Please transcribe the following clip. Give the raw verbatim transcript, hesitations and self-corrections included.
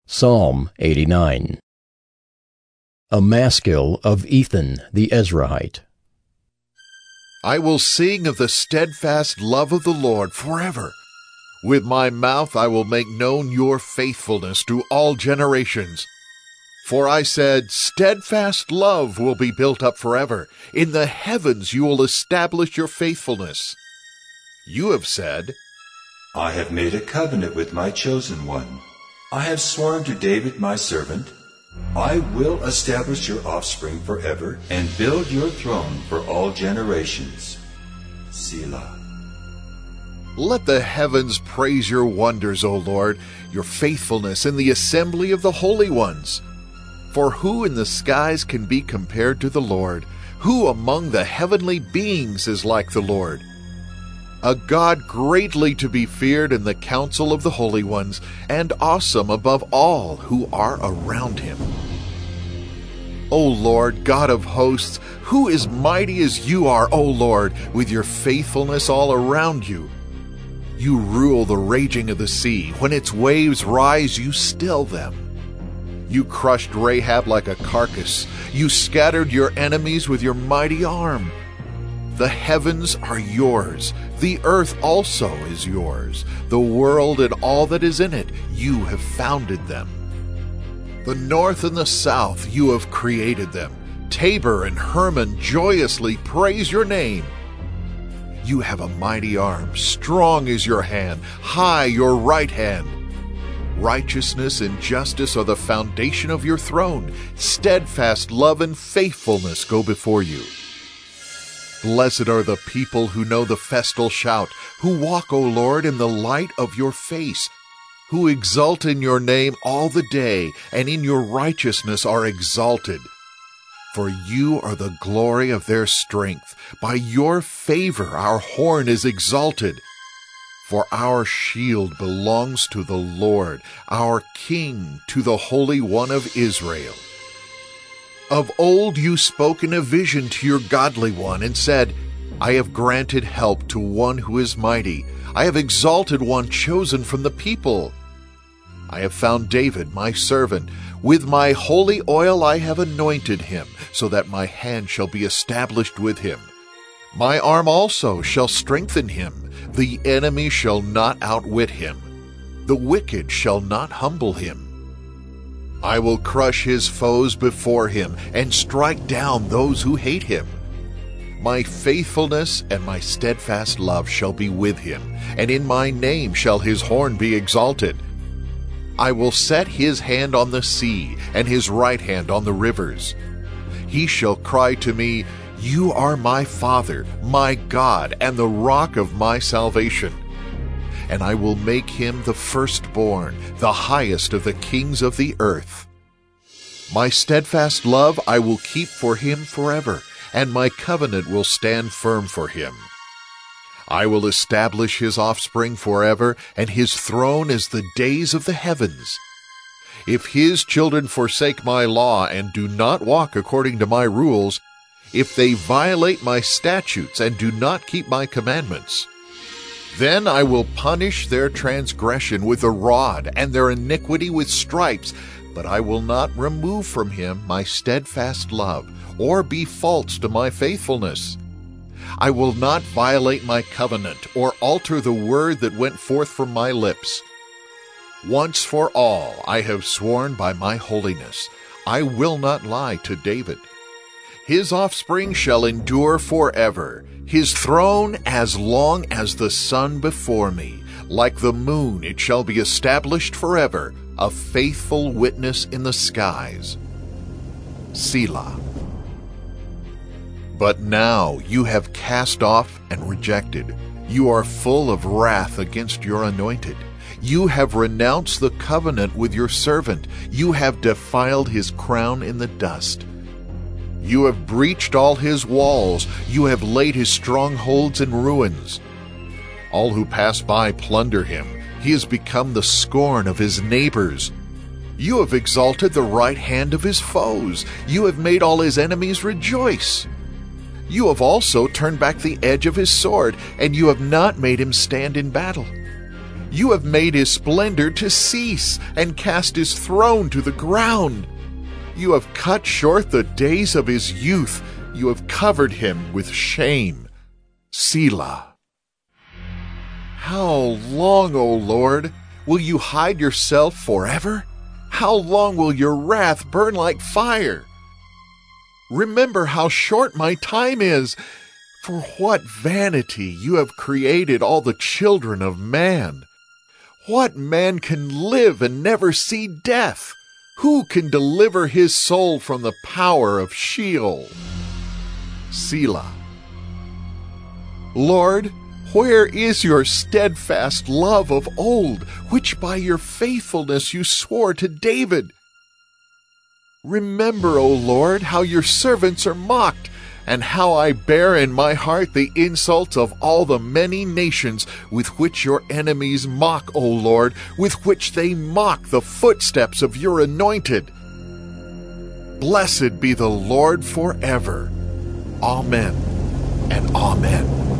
Psalm eighty-nine. A Maskil of Ethan the Ezrahite. I will sing of the steadfast love of the Lord forever. With my mouth I will make known your faithfulness to all generations. For I said, steadfast love will be built up forever. In the heavens you will establish your faithfulness. You have said, I have made a covenant with my chosen one. I have sworn to David my servant, I will establish your offspring forever and build your throne for all generations. Selah. Let the heavens praise your wonders, O Lord, your faithfulness in the assembly of the holy ones. For who in the skies can be compared to the Lord? Who among the heavenly beings is like the Lord? A God greatly to be feared in the council of the holy ones, and awesome above all who are around him. O Lord, God of hosts, who is mighty as you are, O Lord, with your faithfulness all around you? You rule the raging of the sea. When its waves rise, you still them. You crushed Rahab like a carcass. You scattered your enemies with your mighty arm. The heavens are yours. The earth also is yours. The world and all that is in it, you have founded them. The north and the south, you have created them. Tabor and Hermon joyously praise your name. You have a mighty arm. Strong is your hand. High your right hand. Righteousness and justice are the foundation of your throne. Steadfast love and faithfulness go before you. Blessed are the people who know the festal shout, who walk, O Lord, in the light of your face, who exult in your name all the day, and in your righteousness are exalted. For you are the glory of their strength. By your favor our horn is exalted. For our shield belongs to the Lord, our King to the Holy One of Israel. Of old you spoke in a vision to your godly one and said, I have granted help to one who is mighty. I have exalted one chosen from the people. I have found David, my servant. With my holy oil I have anointed him, so that my hand shall be established with him. My arm also shall strengthen him. The enemy shall not outwit him. The wicked shall not humble him. I will crush his foes before him and strike down those who hate him. My faithfulness and my steadfast love shall be with him, and in my name shall his horn be exalted. I will set his hand on the sea and his right hand on the rivers. He shall cry to me, You are my Father, my God, and the rock of my salvation. And I will make him the firstborn, the highest of the kings of the earth. My steadfast love I will keep for him forever, and my covenant will stand firm for him. I will establish his offspring forever, and his throne as the days of the heavens. If his children forsake my law and do not walk according to my rules, if they violate my statutes and do not keep my commandments, then I will punish their transgression with a rod and their iniquity with stripes, but I will not remove from him my steadfast love, or be false to my faithfulness. I will not violate my covenant, or alter the word that went forth from my lips. Once for all I have sworn by my holiness, I will not lie to David. His offspring shall endure forever, his throne as long as the sun before me. Like the moon it shall be established forever, a faithful witness in the skies. Selah. But now you have cast off and rejected. You are full of wrath against your anointed. You have renounced the covenant with your servant. You have defiled his crown in the dust. You have breached all his walls. You have laid his strongholds in ruins. All who pass by plunder him. He has become the scorn of his neighbors. You have exalted the right hand of his foes. You have made all his enemies rejoice. You have also turned back the edge of his sword, and you have not made him stand in battle. You have made his splendor to cease and cast his throne to the ground. You have cut short the days of his youth. You have covered him with shame. Selah. How long, O Lord, will you hide yourself forever? How long will your wrath burn like fire? Remember how short my time is. For what vanity you have created all the children of man. What man can live and never see death? Who can deliver his soul from the power of Sheol? Selah. Lord, where is your steadfast love of old, which by your faithfulness you swore to David? Remember, O Lord, how your servants are mocked, and how I bear in my heart the insults of all the many nations with which your enemies mock, O Lord, with which they mock the footsteps of your anointed. Blessed be the Lord forever. Amen and amen.